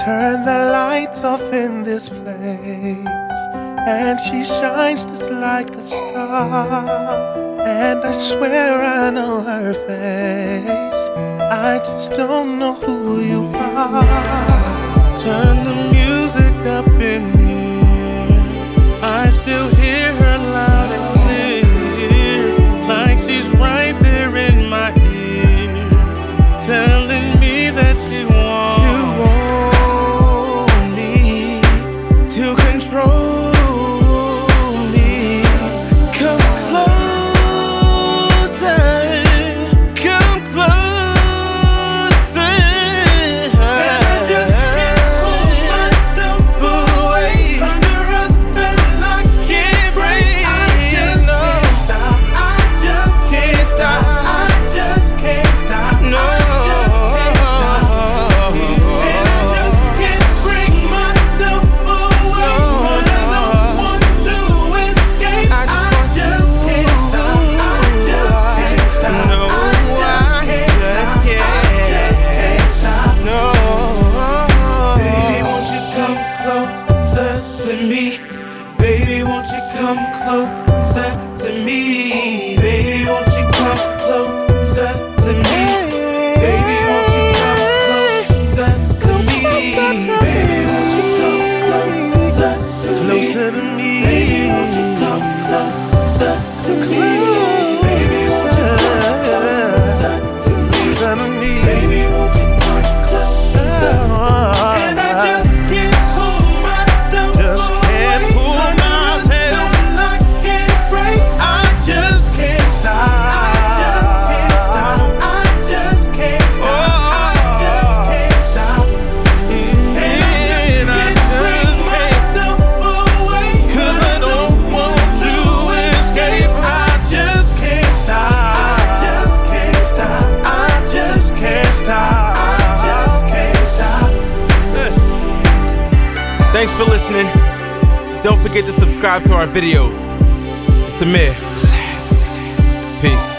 Turn the lights off in this place, and she shines just like a star. And I swear I know her face, I just don't know who you are. Turn the music up in here, I still hear her loud and clear, like she's right there in my ear, telling me that she wants me to control me. Come closer, come closer. And I just can't pull myself away under a spell I can't break. I just can't stop, I just can't stop, I just can't stop, no. Baby, won't you come closer to me? Baby, won't you come closer to me? Baby, won't you come closer to me? Baby, won't you come closer to me? Baby, won't you come closer to me? Baby, won't you come closer to me? Baby, won't you come closer? And I just can't pull myself Thanks for listening. Don't forget to subscribe to our videos. It's Amir. Peace.